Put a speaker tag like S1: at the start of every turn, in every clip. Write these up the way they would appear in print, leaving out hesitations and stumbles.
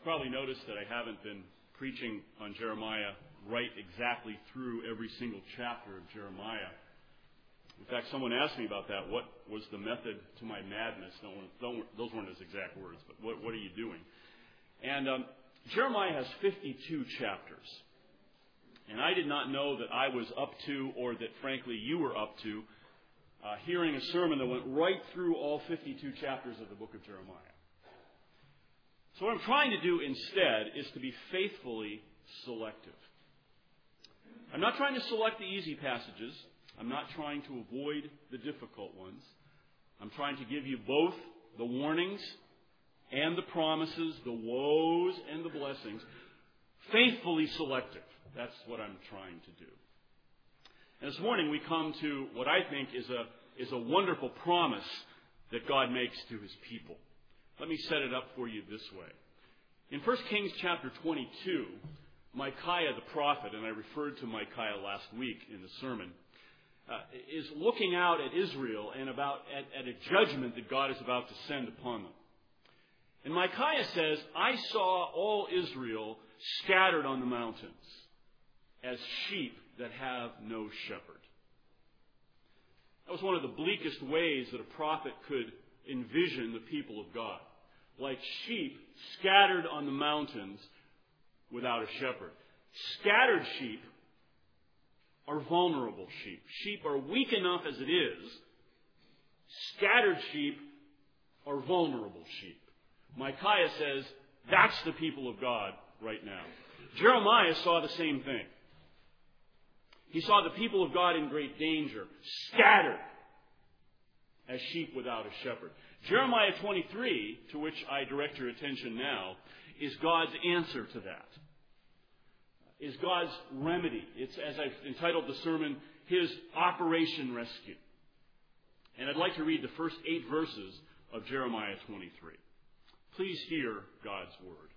S1: probably noticed that I haven't been preaching on Jeremiah right exactly through every single chapter of Jeremiah. In fact, someone asked me about that. What was the method to my madness? Those weren't his exact words, but what are you doing? And Jeremiah has 52 chapters. And I did not know that I was up to, or that frankly you were up to, hearing a sermon that went right through all 52 chapters of the book of Jeremiah. So what I'm trying to do instead is to be faithfully selective. I'm not trying to select the easy passages. I'm not trying to avoid the difficult ones. I'm trying to give you both the warnings and the promises, the woes and the blessings, faithfully selective. That's what I'm trying to do. And this morning we come to what I think is a wonderful promise that God makes to His people. Let me set it up for you this way. In 1 Kings chapter 22, Micaiah the prophet, and I referred to Micaiah last week in the sermon, is looking out at Israel and at a judgment that God is about to send upon them. And Micaiah says, I saw all Israel scattered on the mountains as sheep that have no shepherd. That was one of the bleakest ways that a prophet could envision the people of God. Like sheep scattered on the mountains without a shepherd. Scattered sheep are vulnerable sheep. Sheep are weak enough as it is. Scattered sheep are vulnerable sheep. Micaiah says, that's the people of God right now. Jeremiah saw the same thing. He saw the people of God in great danger, scattered as sheep without a shepherd. Jeremiah 23, to which I direct your attention now, is God's answer to that. Is God's remedy. It's, as I've entitled the sermon, His Operation Rescue. And I'd like to read the first 8 verses of Jeremiah 23. Please hear God's word.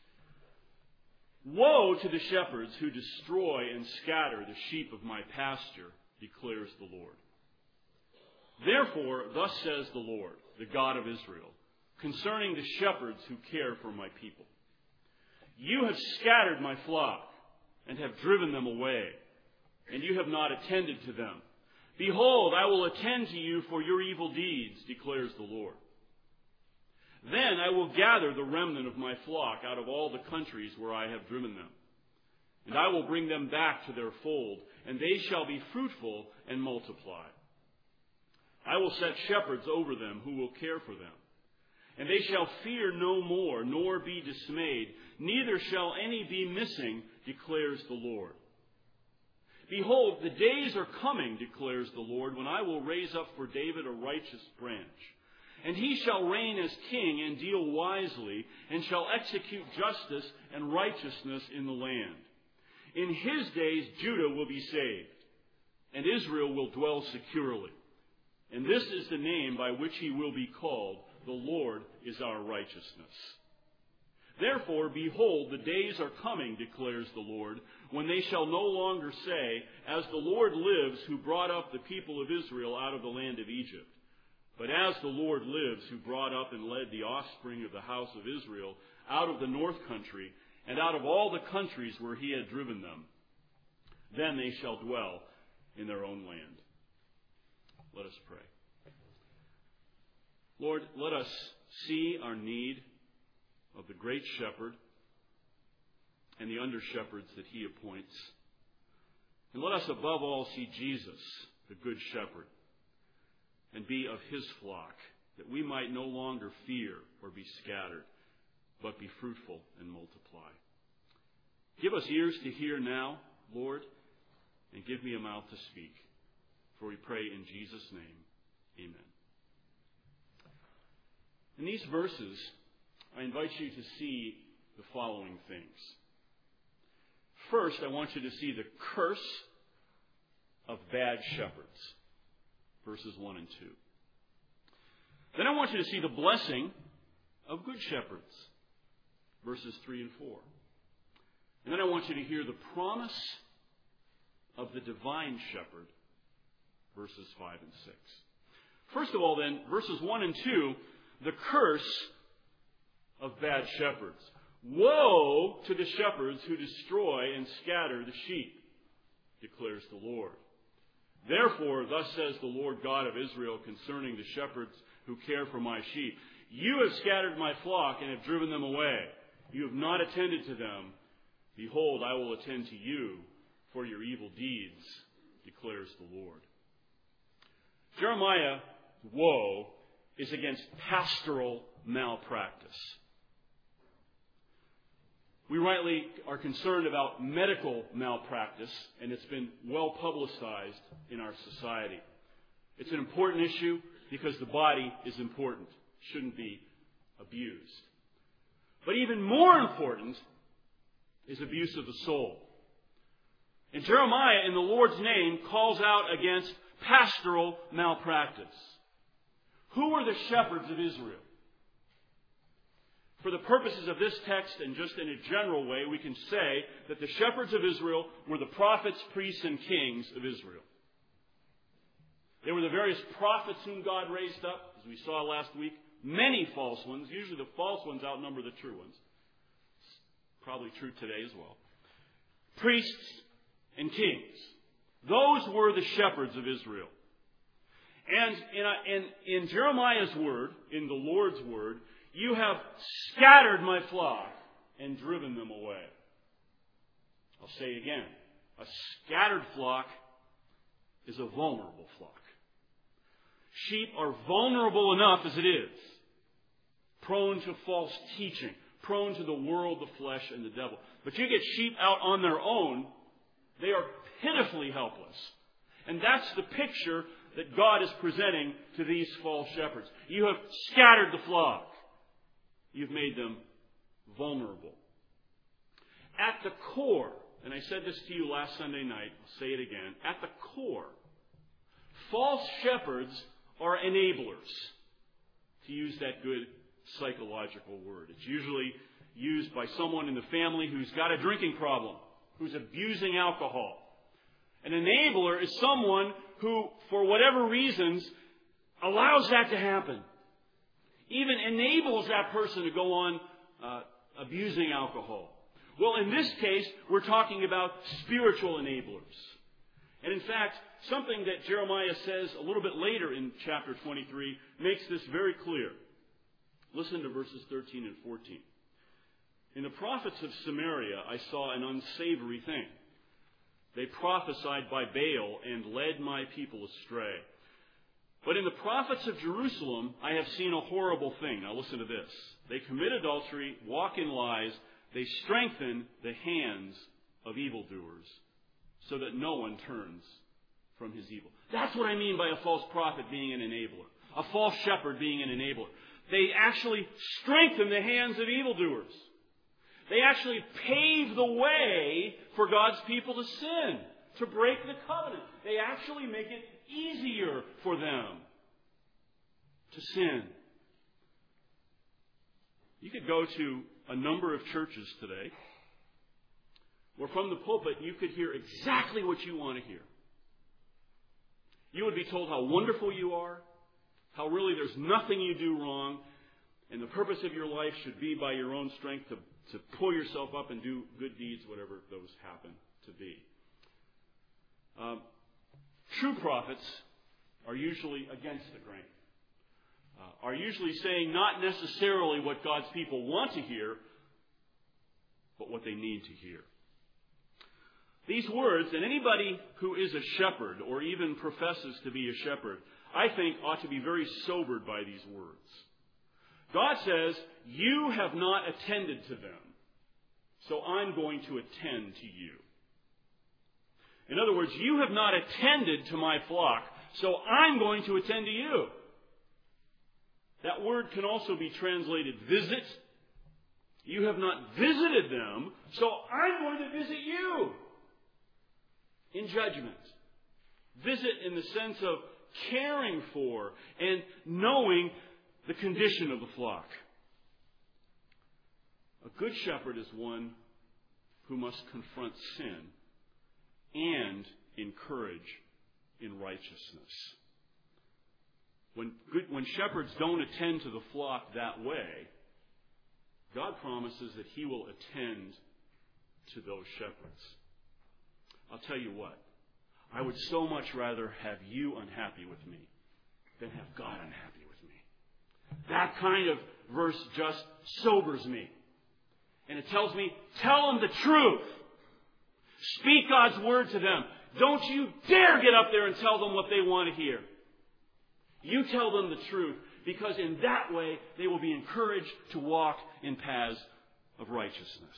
S1: Woe to the shepherds who destroy and scatter the sheep of my pasture, declares the Lord. Therefore, thus says the Lord, the God of Israel, concerning the shepherds who care for my people. You have scattered my flock and have driven them away, and you have not attended to them. Behold, I will attend to you for your evil deeds, declares the Lord. Then I will gather the remnant of my flock out of all the countries where I have driven them, and I will bring them back to their fold, and they shall be fruitful and multiply. I will set shepherds over them who will care for them. And they shall fear no more, nor be dismayed, neither shall any be missing, declares the Lord. Behold, the days are coming, declares the Lord, when I will raise up for David a righteous branch. And he shall reign as king and deal wisely, and shall execute justice and righteousness in the land. In his days Judah will be saved, and Israel will dwell securely. And this is the name by which he will be called, the Lord is our righteousness. Therefore, behold, the days are coming, declares the Lord, when they shall no longer say, as the Lord lives, who brought up the people of Israel out of the land of Egypt. But as the Lord lives, who brought up and led the offspring of the house of Israel out of the north country, and out of all the countries where he had driven them, then they shall dwell in their own land. Let us pray. Lord, let us see our need of the great shepherd and the under-shepherds that he appoints. And let us above all see Jesus, the good shepherd, and be of his flock, that we might no longer fear or be scattered, but be fruitful and multiply. Give us ears to hear now, Lord, and give me a mouth to speak. For we pray in Jesus' name. Amen. In these verses, I invite you to see the following things. First, I want you to see the curse of bad shepherds, verses 1 and 2. Then I want you to see the blessing of good shepherds, verses 3 and 4. And then I want you to hear the promise of the divine shepherd, verses 5 and 6. First of all, then, verses 1 and 2, the curse of bad shepherds. Woe to the shepherds who destroy and scatter the sheep, declares the Lord. Therefore, thus says the Lord God of Israel concerning the shepherds who care for my sheep. You have scattered my flock and have driven them away. You have not attended to them. Behold, I will attend to you for your evil deeds, declares the Lord. Jeremiah's woe is against pastoral malpractice. We rightly are concerned about medical malpractice, and it's been well publicized in our society. It's an important issue because the body is important. It shouldn't be abused. But even more important is abuse of the soul. And Jeremiah, in the Lord's name, calls out against pastoral malpractice. Who were the shepherds of Israel? For the purposes of this text and just in a general way, we can say that the shepherds of Israel were the prophets, priests, and kings of Israel. They were the various prophets whom God raised up, as we saw last week. Many false ones. Usually the false ones outnumber the true ones. It's probably true today as well. Priests and kings. Those were the shepherds of Israel. And in Jeremiah's word, in the Lord's word, you have scattered my flock and driven them away. I'll say again, a scattered flock is a vulnerable flock. Sheep are vulnerable enough as it is. Prone to false teaching, prone to the world, the flesh, and the devil. But you get sheep out on their own, they are pitifully helpless. And that's the picture that God is presenting to these false shepherds. You have scattered the flock. You've made them vulnerable. At the core, and I said this to you last Sunday night, I'll say it again. At the core, false shepherds are enablers, to use that good psychological word. It's usually used by someone in the family who's got a drinking problem, who's abusing alcohol. An enabler is someone who, for whatever reasons, allows that to happen. Even enables that person to go on abusing alcohol. Well, in this case, we're talking about spiritual enablers. And in fact, something that Jeremiah says a little bit later in chapter 23 makes this very clear. Listen to verses 13 and 14. In the prophets of Samaria, I saw an unsavory thing. They prophesied by Baal and led my people astray. But in the prophets of Jerusalem, I have seen a horrible thing. Now listen to this. They commit adultery, walk in lies. They strengthen the hands of evildoers so that no one turns from his evil. That's what I mean by a false prophet being an enabler. A false shepherd being an enabler. They actually strengthen the hands of evildoers. They actually pave the way for God's people to sin, to break the covenant. They actually make it easier for them to sin. You could go to a number of churches today where from the pulpit you could hear exactly what you want to hear. You would be told how wonderful you are, how really there's nothing you do wrong, and the purpose of your life should be by your own strength to pull yourself up and do good deeds, whatever those happen to be. True prophets are usually against the grain. Are usually saying not necessarily what God's people want to hear, but what they need to hear. These words, and anybody who is a shepherd or even professes to be a shepherd, I think ought to be very sobered by these words. God says, you have not attended to them, so I'm going to attend to you. In other words, you have not attended to my flock, so I'm going to attend to you. That word can also be translated visit. You have not visited them, so I'm going to visit you in judgment. Visit in the sense of caring for and knowing the condition of the flock. A good shepherd is one who must confront sin and encourage in righteousness. When shepherds don't attend to the flock that way, God promises that He will attend to those shepherds. I'll tell you what, I would so much rather have you unhappy with me than have God unhappy with me. That kind of verse just sobers me. And it tells me, tell them the truth. Speak God's word to them. Don't you dare get up there and tell them what they want to hear. You tell them the truth, because in that way they will be encouraged to walk in paths of righteousness.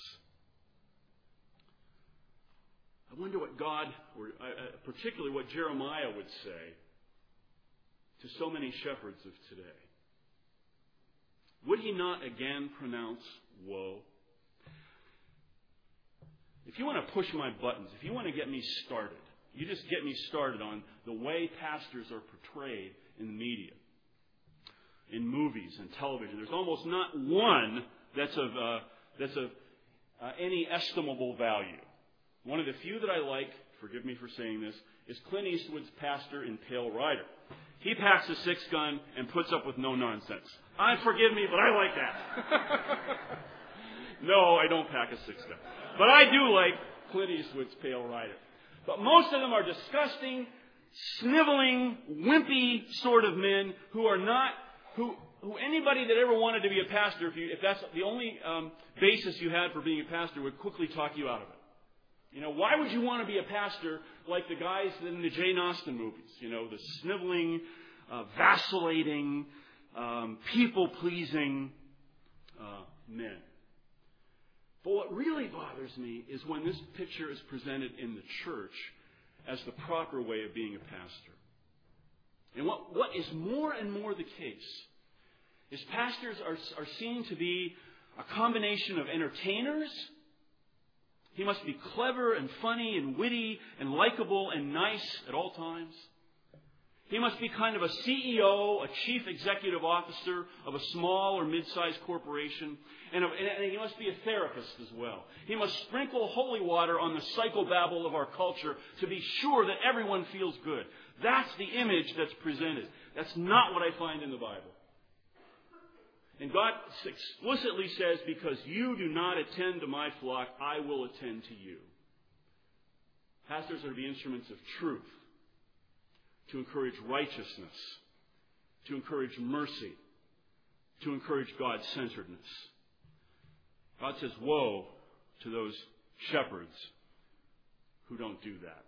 S1: I wonder what God, or particularly what Jeremiah would say to so many shepherds of today. Would he not again pronounce woe? If you want to push my buttons, if you want to get me started, you just get me started on the way pastors are portrayed in the media, in movies and television. There's almost not one that's of any estimable value. One of the few that I like, forgive me for saying this, is Clint Eastwood's pastor in Pale Rider. He packs a 6-gun and puts up with no nonsense. Forgive me, but I like that. No, I don't pack a 6-gun. But I do like Clint Eastwood's Pale Rider. But most of them are disgusting, sniveling, wimpy sort of men who are not, who anybody that ever wanted to be a pastor, if that's the only basis you had for being a pastor, would quickly talk you out of it. You know, why would you want to be a pastor like the guys in the Jane Austen movies? You know, the sniveling, vacillating, people-pleasing men. But what really bothers me is when this picture is presented in the church as the proper way of being a pastor. And what is more and more the case is pastors are seen to be a combination of entertainers. He must be clever and funny and witty and likable and nice at all times. He must be kind of a CEO, a chief executive officer of a small or mid-sized corporation. And he must be a therapist as well. He must sprinkle holy water on the psychobabble of our culture to be sure that everyone feels good. That's the image that's presented. That's not what I find in the Bible. And God explicitly says, because you do not attend to my flock, I will attend to you. Pastors are to be instruments of truth, to encourage righteousness, to encourage mercy, to encourage God-centeredness. God says, woe to those shepherds who don't do that.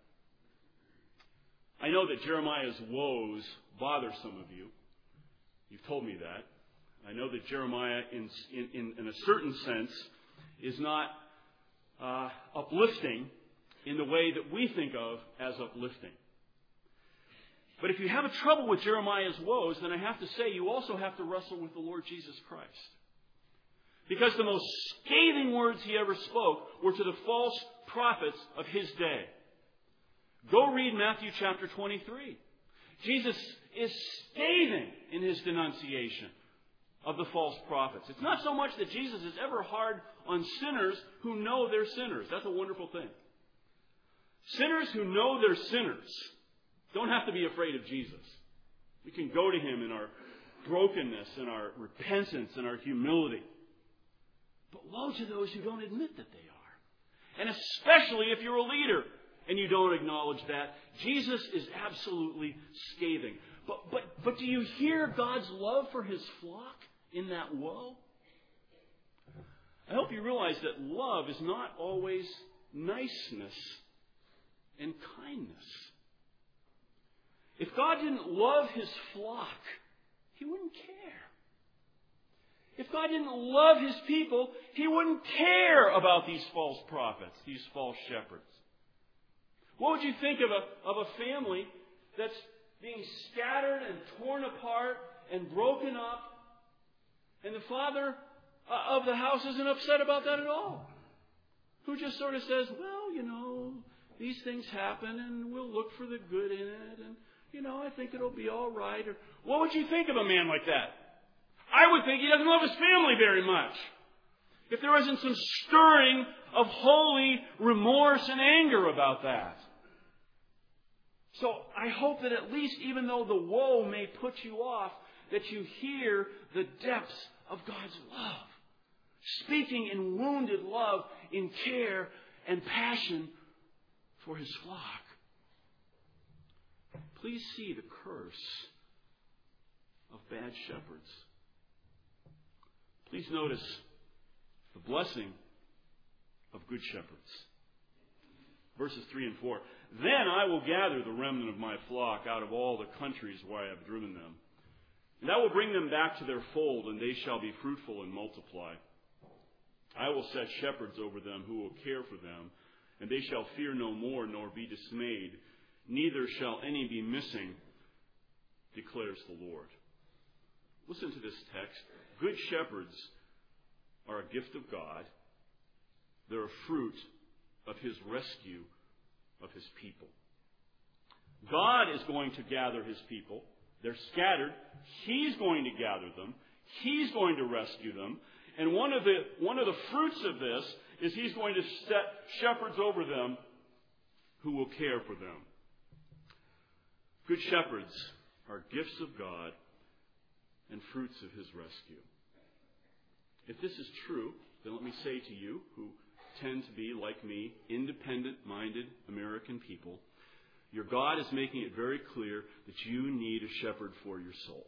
S1: I know that Jeremiah's woes bother some of you. You've told me that. I know that Jeremiah, in a certain sense, is not uplifting in the way that we think of as uplifting. But if you have a trouble with Jeremiah's woes, then I have to say you also have to wrestle with the Lord Jesus Christ. Because the most scathing words he ever spoke were to the false prophets of his day. Go read Matthew chapter 23. Jesus is scathing in his denunciation of the false prophets. It's not so much that Jesus is ever hard on sinners who know they're sinners. That's a wonderful thing. Sinners who know they're sinners don't have to be afraid of Jesus. We can go to him in our brokenness and our repentance and our humility. But woe to those who don't admit that they are. And especially if you're a leader and you don't acknowledge that. Jesus is absolutely scathing. But do you hear God's love for his flock in that woe? I hope you realize that love is not always niceness and kindness. If God didn't love his flock, he wouldn't care. If God didn't love his people, he wouldn't care about these false prophets, these false shepherds. What would you think of a family that's being scattered and torn apart and broken up, and the father of the house isn't upset about that at all? Who just sort of says, well, you know, these things happen and we'll look for the good in it, and, you know, I think it'll be all right. Or what would you think of a man like that? I would think he doesn't love his family very much. If there isn't some stirring of holy remorse and anger about that. So I hope that at least, even though the woe may put you off, that you hear the depths of God's love. speaking in wounded love, in care and passion for his flock. Please see the curse of bad shepherds. Please notice the blessing of good shepherds. Verses 3 and 4. Then I will gather the remnant of my flock out of all the countries where I have driven them. And I will bring them back to their fold, and they shall be fruitful and multiply. I will set shepherds over them who will care for them, and they shall fear no more nor be dismayed. Neither shall any be missing, declares the Lord. Listen to this text. Good shepherds are a gift of God. They're a fruit of his rescue of his people. God is going to gather his people. They're scattered. He's going to gather them. He's going to rescue them. And one of the fruits of this is he's going to set shepherds over them who will care for them. Good shepherds are gifts of God and fruits of his rescue. If this is true, then let me say to you, who tend to be, like me, independent-minded American people, your God is making it very clear that you need a shepherd for your soul.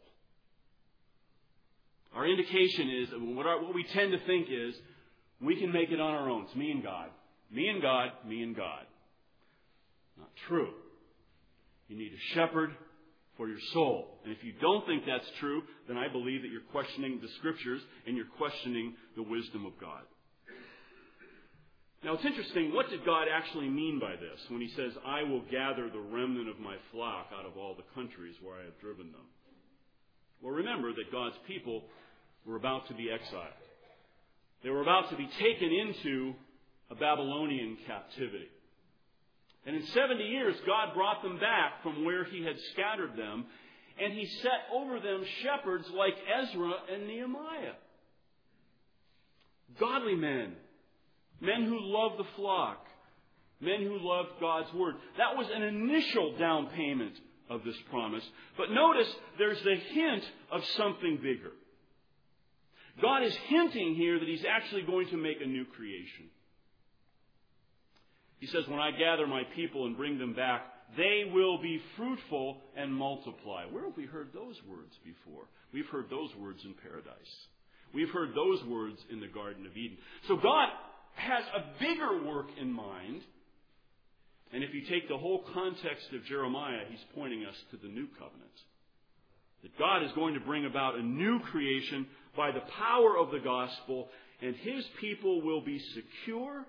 S1: Our indication is, what we tend to think is, we can make it on our own. It's me and God. Me and God, me and God. Not true. You need a shepherd for your soul. And if you don't think that's true, then I believe that you're questioning the Scriptures and you're questioning the wisdom of God. Now, it's interesting, what did God actually mean by this when he says, I will gather the remnant of my flock out of all the countries where I have driven them? Well, remember that God's people were about to be exiled. They were about to be taken into a Babylonian captivity. And in 70 years, God brought them back from where he had scattered them, and he set over them shepherds like Ezra and Nehemiah. Godly men. Men who loved the flock. Men who loved God's word. That was an initial down payment of this promise. But notice there's the hint of something bigger. God is hinting here that he's actually going to make a new creation. He says, when I gather my people and bring them back, they will be fruitful and multiply. Where have we heard those words before? We've heard those words in paradise. We've heard those words in the Garden of Eden. So God has a bigger work in mind. And if you take the whole context of Jeremiah, he's pointing us to the new covenant. That God is going to bring about a new creation by the power of the gospel, and his people will be secure,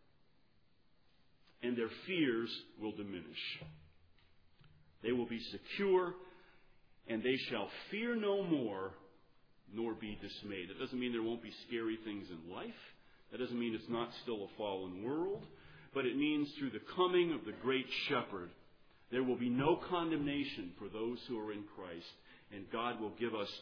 S1: and their fears will diminish. They will be secure, and they shall fear no more, nor be dismayed. That doesn't mean there won't be scary things in life. That doesn't mean it's not still a fallen world. But it means through the coming of the great shepherd, there will be no condemnation for those who are in Christ. And God will give us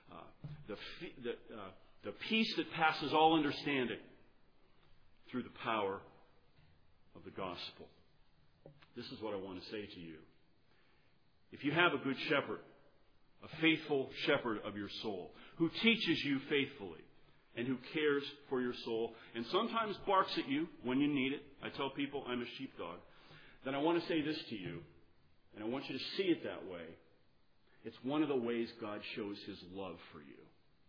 S1: the peace that passes all understanding through the power of the gospel. This is what I want to say to you. If you have a good shepherd, a faithful shepherd of your soul, who teaches you faithfully, and who cares for your soul, and sometimes barks at you when you need it. I tell people I'm a sheepdog. Then I want to say this to you, and I want you to see it that way. It's one of the ways God shows his love for you.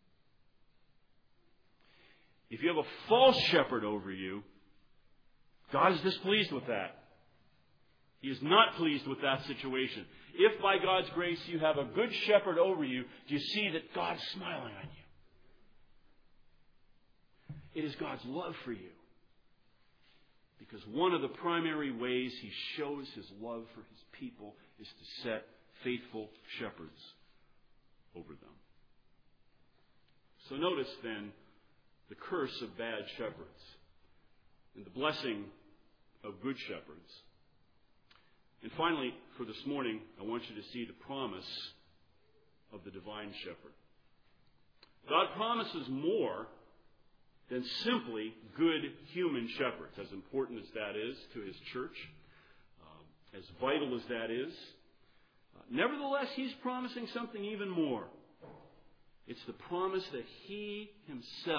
S1: If you have a false shepherd over you, God is displeased with that. He is not pleased with that situation. If by God's grace you have a good shepherd over you, do you see that God's smiling on you? It is God's love for you. Because one of the primary ways he shows his love for his people is to set faithful shepherds over them. So notice then the curse of bad shepherds and the blessing of good shepherds. And finally, for this morning, I want you to see the promise of the divine shepherd. God promises more than simply good human shepherds, as important as that is to his church, as vital as that is. Nevertheless, he's promising something even more. It's the promise that he himself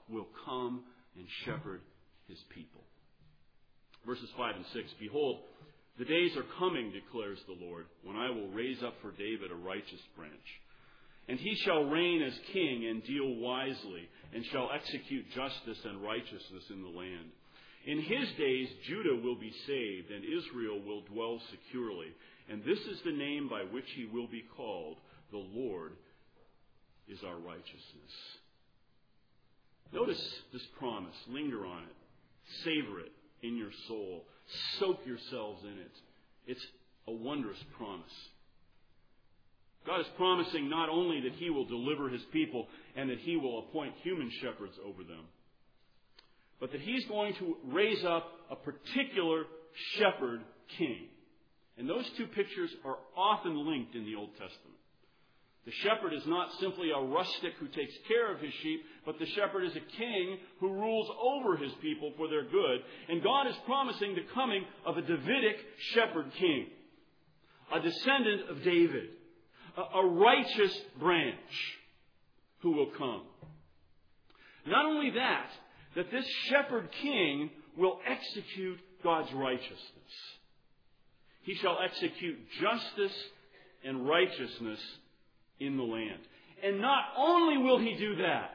S1: will come and shepherd his people. Verses 5 and 6, Behold, the days are coming, declares the Lord, when I will raise up for David a righteous branch. And he shall reign as king and deal wisely, and shall execute justice and righteousness in the land. In his days Judah will be saved, and Israel will dwell securely. And this is the name by which he will be called. The Lord is our righteousness. Notice this promise. Linger on it. Savor it in your soul. Soak yourselves in it. It's a wondrous promise. God is promising not only that he will deliver his people and that he will appoint human shepherds over them, but that he's going to raise up a particular shepherd king. And those two pictures are often linked in the Old Testament. The shepherd is not simply a rustic who takes care of his sheep, but the shepherd is a king who rules over his people for their good. And God is promising the coming of a Davidic shepherd king, a descendant of David, a righteous branch who will come. Not only that this shepherd king will execute God's righteousness. He shall execute justice and righteousness in the land. And not only will he do that,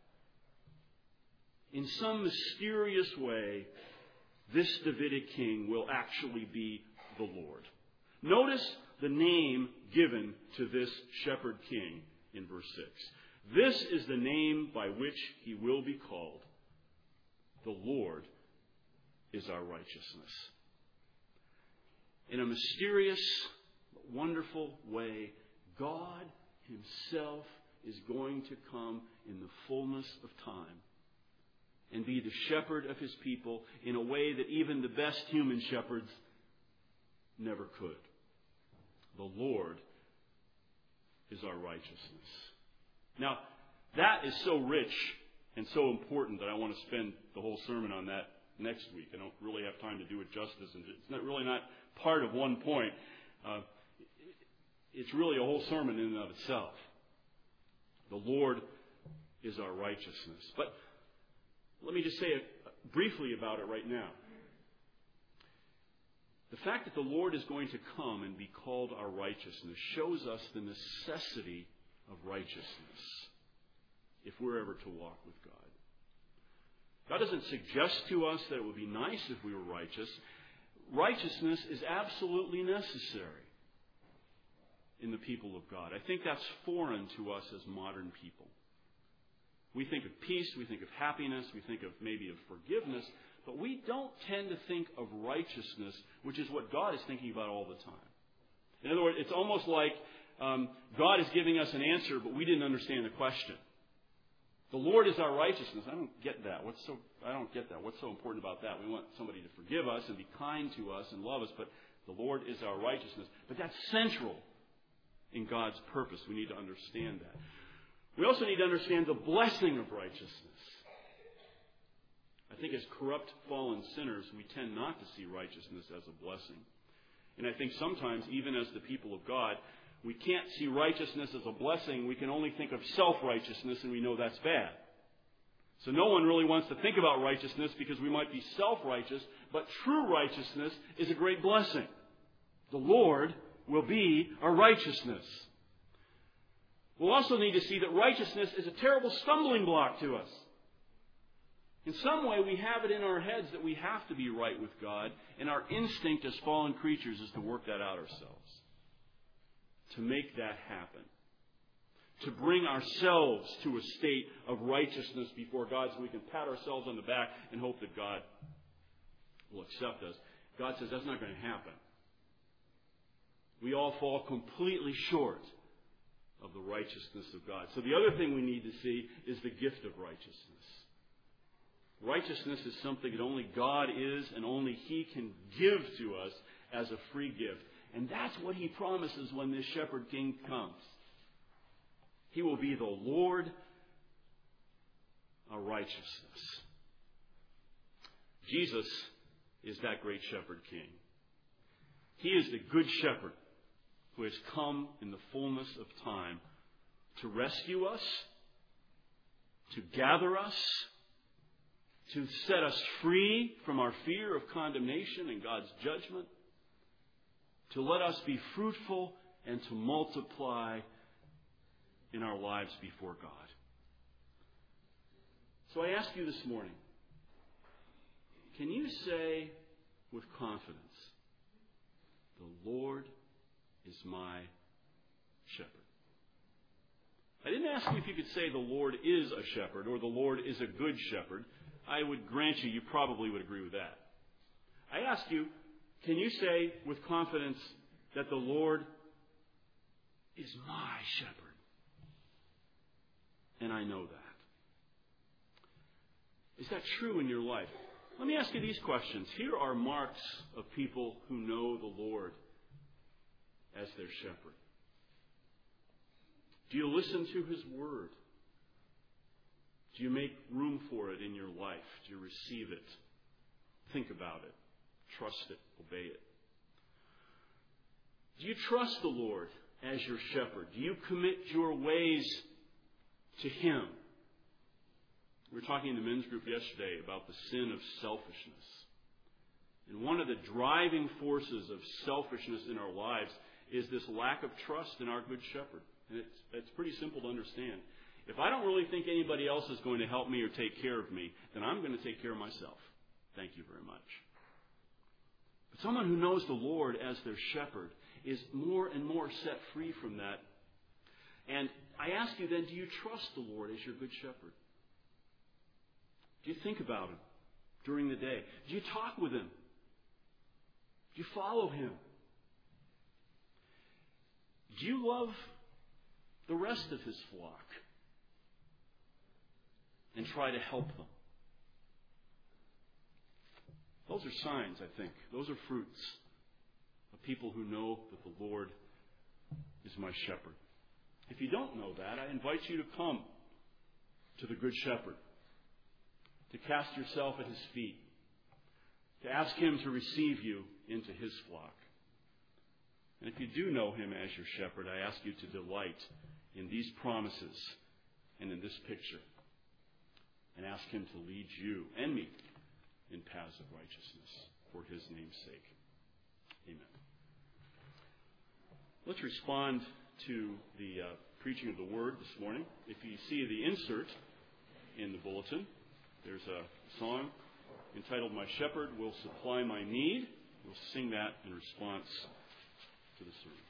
S1: in some mysterious way, this Davidic king will actually be the Lord. Notice the name given to this shepherd king in verse 6. This is the name by which he will be called. The Lord is our righteousness. In a mysterious, wonderful way, God himself is going to come in the fullness of time and be the shepherd of his people in a way that even the best human shepherds never could. The Lord is our righteousness. Now, that is so rich and so important that I want to spend the whole sermon on that next week. I don't really have time to do it justice, and it's not part of one point. It's really a whole sermon in and of itself. The Lord is our righteousness. But let me just say briefly about it right now. The fact that the Lord is going to come and be called our righteousness shows us the necessity of righteousness if we're ever to walk with God. God doesn't suggest to us that it would be nice if we were righteous. Righteousness is absolutely necessary in the people of God. I think that's foreign to us as modern people. We think of peace, we think of happiness, we think of maybe of forgiveness, but we don't tend to think of righteousness, which is what God is thinking about all the time. In other words, it's almost like God is giving us an answer, but we didn't understand the question. The Lord is our righteousness. I don't get that. What's so important about that? We want somebody to forgive us and be kind to us and love us, but the Lord is our righteousness. But that's central in God's purpose. We need to understand that. We also need to understand the blessing of righteousness. I think as corrupt, fallen sinners, we tend not to see righteousness as a blessing. And I think sometimes, even as the people of God, we can't see righteousness as a blessing. We can only think of self-righteousness, and we know that's bad. So no one really wants to think about righteousness because we might be self-righteous, but true righteousness is a great blessing. The Lord will be our righteousness. We'll also need to see that righteousness is a terrible stumbling block to us. In some way, we have it in our heads that we have to be right with God, and our instinct as fallen creatures is to work that out ourselves, to make that happen, to bring ourselves to a state of righteousness before God so we can pat ourselves on the back and hope that God will accept us. God says that's not going to happen. We all fall completely short of the righteousness of God. So the other thing we need to see is the gift of righteousness. Righteousness is something that only God is and only He can give to us as a free gift. And that's what He promises when this shepherd king comes. He will be the Lord, our righteousness. Jesus is that great shepherd king. He is the good shepherd who has come in the fullness of time to rescue us, to gather us, to set us free from our fear of condemnation and God's judgment, to let us be fruitful and to multiply in our lives before God. So I ask you this morning, can you say with confidence, the Lord is my shepherd? I didn't ask you if you could say the Lord is a shepherd or the Lord is a good shepherd. I would grant you probably would agree with that. I ask you, can you say with confidence that the Lord is my shepherd? And I know that. Is that true in your life? Let me ask you these questions. Here are marks of people who know the Lord as their shepherd. Do you listen to His Word? Do you make room for it in your life? Do you receive it? Think about it. Trust it. Obey it. Do you trust the Lord as your shepherd? Do you commit your ways to Him? We were talking in the men's group yesterday about the sin of selfishness. And one of the driving forces of selfishness in our lives is this lack of trust in our good shepherd. And it's pretty simple to understand. If I don't really think anybody else is going to help me or take care of me, then I'm going to take care of myself. Thank you very much. But someone who knows the Lord as their shepherd is more and more set free from that. And I ask you then, do you trust the Lord as your good shepherd? Do you think about Him during the day? Do you talk with Him? Do you follow Him? Do you love the rest of His flock and try to help them? Those are signs, I think. Those are fruits of people who know that the Lord is my shepherd. If you don't know that, I invite you to come to the Good Shepherd, to cast yourself at His feet, to ask Him to receive you into His flock. And if you do know Him as your shepherd, I ask you to delight in these promises and in this picture, and ask Him to lead you and me in paths of righteousness for His name's sake. Amen. Let's respond to the preaching of the Word this morning. If you see the insert in the bulletin, there's a song entitled "My Shepherd Will Supply My Need." We'll sing that in response to the sermon.